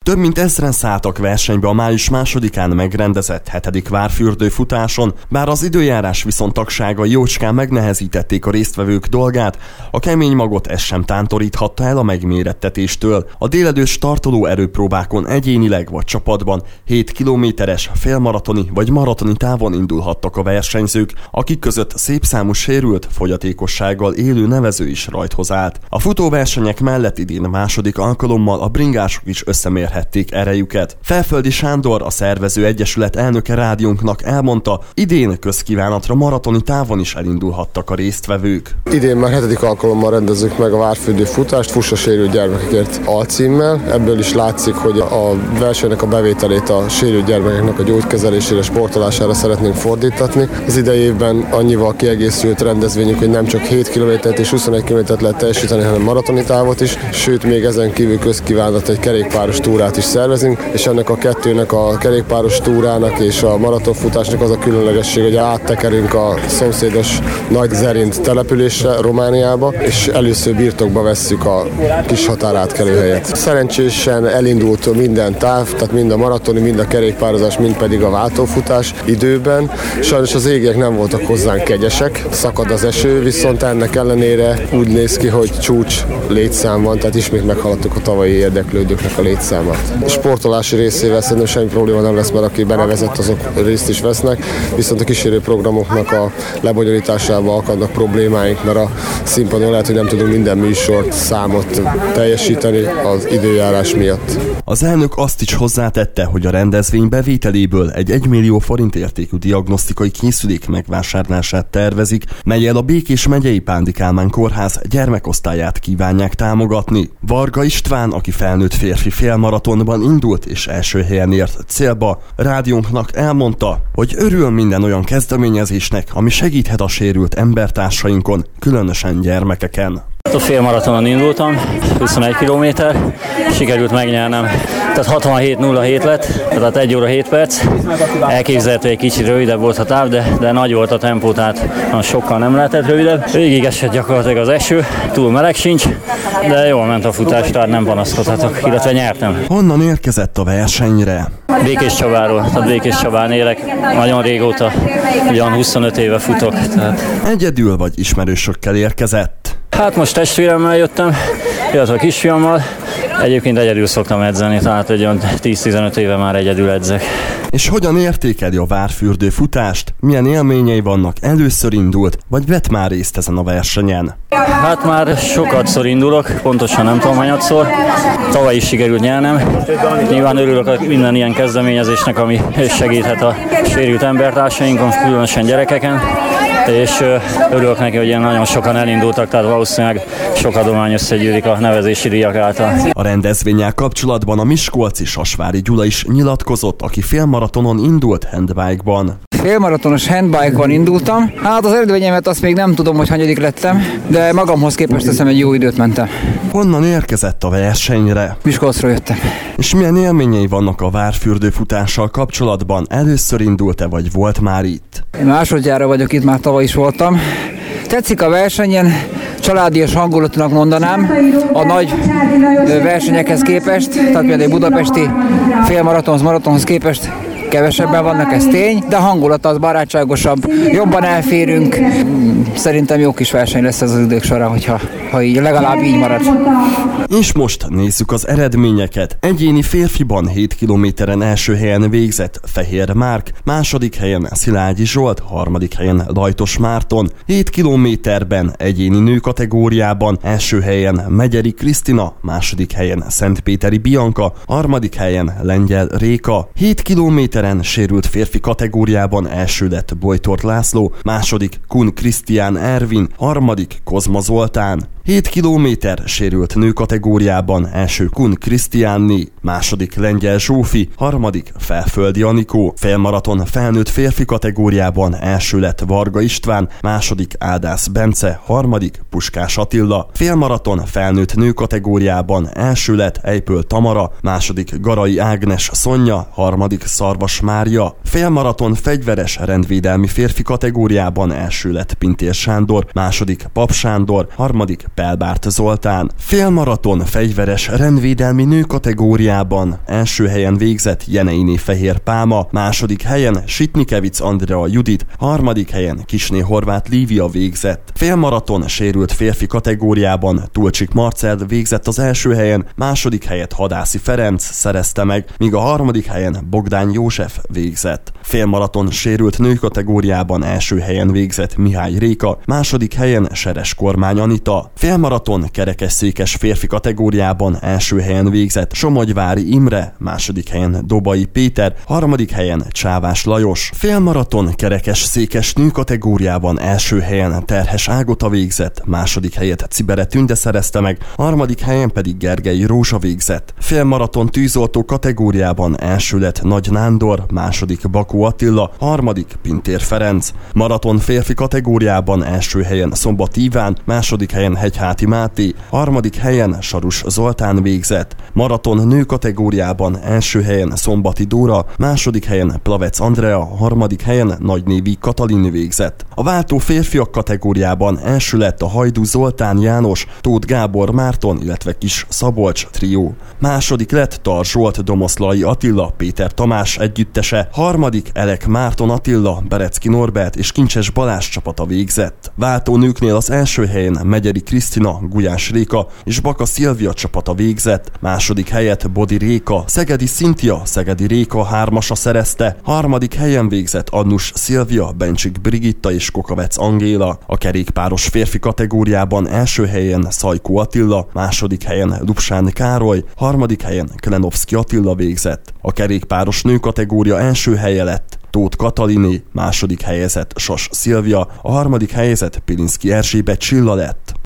Több mint 1000-en szálltak versenybe a május 2-án megrendezett 7. várfürdő futáson, bár az időjárás viszont tagsága jócskán megnehezítették a résztvevők dolgát, a kemény magot ez sem tántoríthatta el a megmérettetéstől. A délelőtt startoló erőpróbákon egyénileg vagy csapatban 7 kilométeres, félmaratoni vagy maratoni távon indulhattak a versenyzők, akik között szép számú sérült, fogyatékossággal élő nevező is rajthoz állt. A futóversenyek mellett idén második alkalommal a bringások is összemérhették erejüket. Felföldi Sándor, a szervező egyesület elnöke rádiónknak elmondta, idén közkívánatra maratoni távon is elindulhattak a résztvevők. Idén már 7. alkalommal rendezzük meg a várfürdő futást Fuss a sérült gyermekekért alcímmel. Ebből is látszik, hogy a versenynek a bevételét a sérült gyermekeknek a gyógykezelésére, sportolására szeretnénk fordítatni. Az idei évben annyival kiegészült rendezvényünk, hogy nem csak 7 km és 21 km lehet teljesíteni, hanem maratoni távot is, sőt még ezen kívül közkívánat egy kerékpáros túrát is szervezünk, és ennek a kettőnek, a kerékpáros túrának és a maratonfutásnak az a különlegesség, hogy áttekerünk a szomszédos Nagy Zerint településre, Romániába, és először birtokba vesszük a kis határátkelő helyet. Szerencsésen elindult minden táv, tehát mind a maratoni, mind a kerékpározás, mind pedig a váltófutás időben. Sajnos az égiek nem voltak hozzánk kegyesek, szakad az eső, viszont ennek ellenére úgy néz ki, hogy csúcs létszám van, tehát ismét meghaladtuk a tavalyi érdeklődőknek a létszámát. A sportolási részével szerintem semmi probléma nem lesz, mert aki benevezett, azok részt is vesznek, viszont a kísérő programoknak a lebonyolításával akadnak problémáink, mert a színpadon lehet, hogy nem tudunk minden műsort, számot teljesíteni az időjárás miatt. Az elnök azt is hozzátette, hogy a rendezvény bevételéből egy 1 millió forint értékű diagnosztikai készülék megvásárlását tervezik, mellyel a Békés megyei Pándi Kálmán kórház gyermekosztályát kívánják támogatni. Varga István, aki felnőtt férfi félmaratonban indult és első helyen ért célba, rádiónknak elmondta, hogy örül minden olyan kezdeményezésnek, ami segíthet a sérült embertársainkon, különösen gyermekeken. A félmaratonon indultam, 21 kilométer, sikerült megnyernem. Tehát 67:07 lett, tehát 1 óra 7 perc. Elképzelhető, egy kicsit rövidebb volt a táv, de nagy volt a tempó, tehát sokkal nem lehetett rövidebb. Végig esett gyakorlatilag az eső, túl meleg sincs, de jól ment a futás, tehát nem panaszkodhatok, illetve nyertem. Honnan érkezett a versenyre? Békés Csabáról, tehát Békés Csabán élek, nagyon régóta, ugyan 25 éve futok. Tehát. Egyedül vagy ismerősökkel érkezett? Hát most testvéremmel jöttem, illetve a kisfiammal. Egyébként egyedül szoktam edzeni, tehát egy 10-15 éve már egyedül edzek. És hogyan értékeli a várfürdő futást? Milyen élményei vannak? Először indult, vagy vett már részt ezen a versenyen? Hát már sokatszor indulok, pontosan nem tudom hanyatszor. Tavaly is sikerült nyernem. Nyilván örülök minden ilyen kezdeményezésnek, ami segíthet a sérült embertársainkon, különösen gyerekeken. És örülök neki, hogy ilyen nagyon sokan elindultak, tehát valószínűleg sok adomány összegyűlik a nevezési díjak által. A rendezvénnyel kapcsolatban a miskolci Sasvári Gyula is nyilatkozott, aki félmaratonon indult handbike-ban. Félmaratonos handbike-ban indultam. Hát az eredményemet azt még nem tudom, hogy hanyadik lettem, de magamhoz képest teszem, egy jó időt mentem. Honnan érkezett a versenyre? Miskolcról jöttem. És milyen élményei vannak a várfürdő futással kapcsolatban? Először indult-e, vagy volt már itt? Én másodjára vagyok itt, már tavaly is voltam. Tetszik a versenyen, családias hangulatúnak mondanám, a nagy versenyekhez képest, tehát például budapesti félmaratonhoz, maratonhoz képest kevesebben vannak, ez tény, de a hangulat az barátságosabb, jobban elférünk. Szerintem jó kis verseny lesz ez az idők során, ha így legalább így marad. És most nézzük az eredményeket. Egyéni férfiban 7 kilométeren első helyen végzett Fehér Márk, második helyen Szilágyi Zsolt, harmadik helyen Lajtos Márton, 7 kilométerben egyéni nő kategóriában első helyen Megyeri Krisztina, második helyen Szentpéteri Bianka, harmadik helyen Lengyel Réka, 7 kilométeren sérült férfi kategóriában első lett Bojtort László, második Kun Krisztián Ervin, harmadik Kozma Zoltán. 7 kilométer sérült nő kategóriában első Kun Krisztiánné, második Lengyel Zsófi, harmadik Felföldi Anikó, félmaraton felnőtt férfi kategóriában első lett Varga István, második Áldász Bence, harmadik Puskás Attila, félmaraton felnőtt nő kategóriában első lett Ejpöl Tamara, második Garai Ágnes Szonya, harmadik Szarvas Mária, félmaraton fegyveres rendvédelmi férfi kategóriában első lett Pintér Sándor, második Pap Sándor, harmadik Pelbárt Zoltán. Félmaraton fegyveres rendvédelmi nő kategóriában első helyen végzett Jeneiné Fehér Pálma, második helyen Sitnikevic Andrea Judit, harmadik helyen Kisné Horváth Lívia végzett. Félmaraton sérült férfi kategóriában Tulcsik Marcell végzett az első helyen, második helyet Hadászi Ferenc szerezte meg, míg a harmadik helyen Bogdán József végzett. Félmaraton sérült nő kategóriában első helyen végzett Mihály Réka, második helyen Seres Kormány Anita. Félmaraton kerekesszékes férfi kategóriában első helyen végzett Somogyvári Imre, második helyen Dobai Péter, harmadik helyen Csávás Lajos. Félmaraton kerekesszékes nő kategóriában első helyen Terhes Ágota végzett, második helyet Cibere Tünde szerezte meg, harmadik helyen pedig Gergely Rózsa végzett. Félmaraton tűzoltó kategóriában első lett Nagy Nándor, második Bakó Attila, harmadik Pintér Ferenc. Maraton férfi kategóriában első helyen Szombati Iván, második helyen Hegyháti Máté, harmadik helyen Sarus Zoltán végzett. Maraton nő kategóriában első helyen Szombati Dóra, második helyen Plavec Andrea, harmadik helyen Nagynévi Katalin végzett. A váltó férfiak kategóriában első lett a Hajdú Zoltán János, Tóth Gábor Márton, illetve Kis Szabolcs trió. Második lett Tar Zsolt Domoszlai Attila, Péter Tamás együttese, harmadik Elek Márton Attila, Berecki Norbert és Kincses Balázs csapata végzett. Váltó nőknél az első helyen Megyeri Krisztina, Gulyás Réka és Baka Szilvia csapata végzett, második helyet Bodi Réka, Szegedi Szintia, Szegedi Réka hármasa szerezte, harmadik helyen végzett Annus Szilvia, Bencsik Brigitta és Kokavec Angéla. A kerékpáros férfi kategóriában első helyen Szajkó Attila, második helyen Lupsán Károly, harmadik helyen Klenovszki Attila végzett. A kerékpáros nő kategória első helye lett Tóth Kataliné, második helyezett Sas Szilvia, a harmadik helyezett Pilinszki Erzsébet Csilla lett.